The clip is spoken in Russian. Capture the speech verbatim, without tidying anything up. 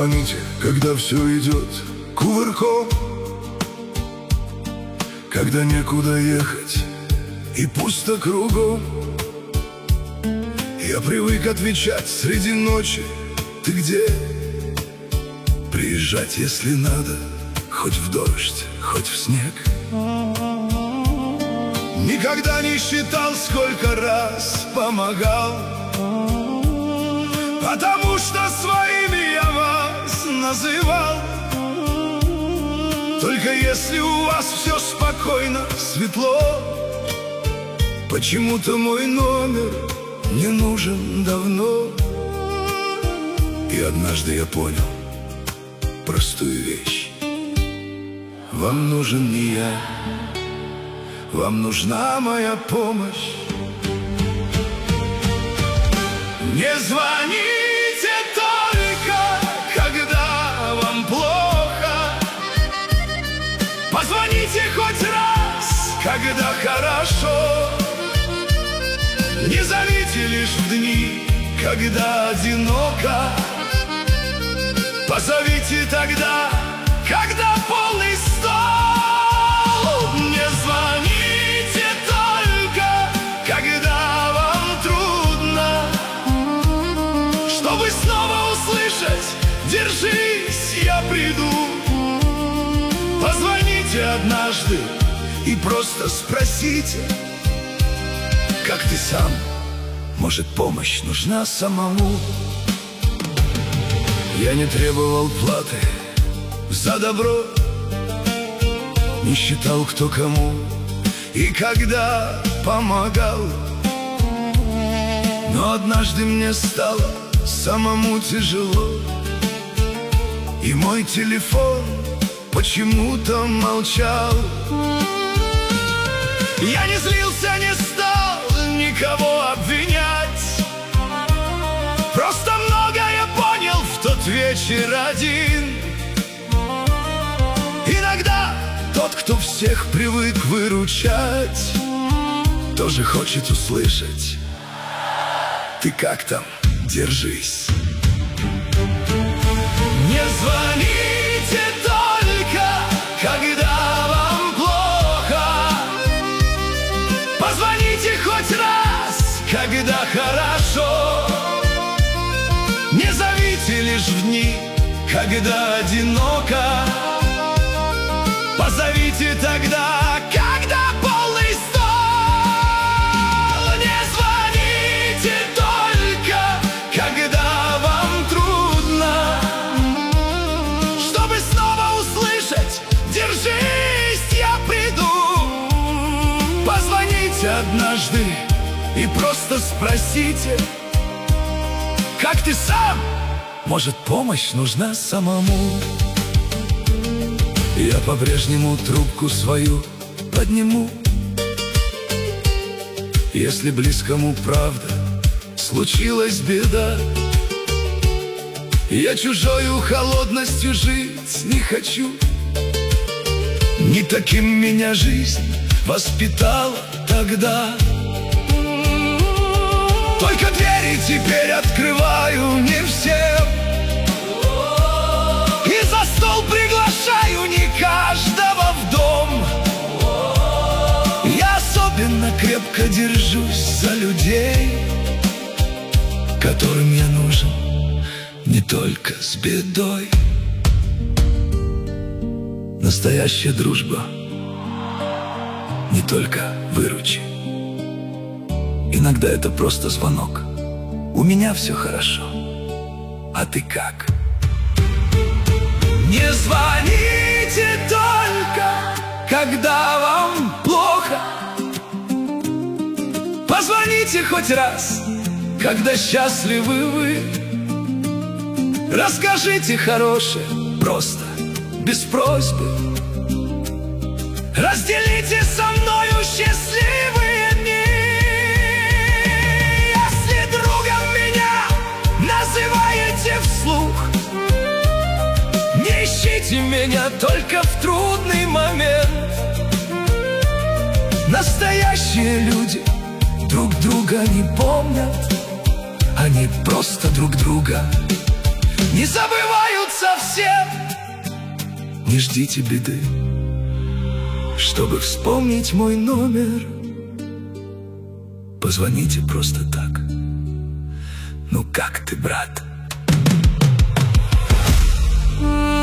звоните, когда все идет кувырком, когда некуда ехать и пусто кругом. Я привык отвечать среди ночи: ты где? Приезжать, если надо, хоть в дождь, хоть в снег. Никогда не считал, сколько раз помогал, потому что своими я вас называл. Только если у вас все спокойно, светло, почему-то мой номер не нужен давно. И однажды я понял простую вещь: вам нужен не я, вам нужна моя помощь. Не звоните только, когда вам плохо, позвоните хоть раз, когда хорошо. Не зовите лишь в дни, когда одиноко, позовите тогда, когда полный стол. Не звоните только, когда вам трудно, чтобы снова услышать: держись, я приду. Позвоните однажды и просто спросите: как ты сам? Может, помощь нужна самому? Я не требовал платы за добро, не считал, кто кому и когда помогал. Но однажды мне стало самому тяжело, и мой телефон почему-то молчал. Я не злился, не стал никого обвинять, просто многое понял в тот вечер один. Иногда тот, кто всех привык выручать, тоже хочет услышать: ты как там, держись. Не звоните только, когда вам плохо, позвоните хоть раз, когда хорошо. Не зовите лишь в дни, когда одиноко, позовите тогда, когда полный стол. Не звоните только, когда вам трудно, чтобы снова услышать: держись, я приду. Позвоните однажды и просто спросите: как ты сам? Может, помощь нужна самому? Я по-прежнему трубку свою подниму, если близкому правда случилась беда. Я чужою холодностью жить не хочу, не таким меня жизнь воспитала тогда. Только двери теперь открываю не всем, и за стол приглашаю не каждого в дом. Я особенно крепко держусь за людей, которым я нужен не только с бедой. Настоящая дружба не только выручи. Иногда это просто звонок: у меня все хорошо, а ты как? Не звоните только, когда вам плохо, позвоните хоть раз, когда счастливы вы. Расскажите хорошее, просто, без просьбы. Разделите со мною счастливые дни. Если другом меня называете вслух, не ищите меня только в трудный момент. Настоящие люди друг друга не помнят, они просто друг друга не забывают совсем. Не ждите беды, чтобы вспомнить мой номер. Позвоните просто так. Ну как ты, брат?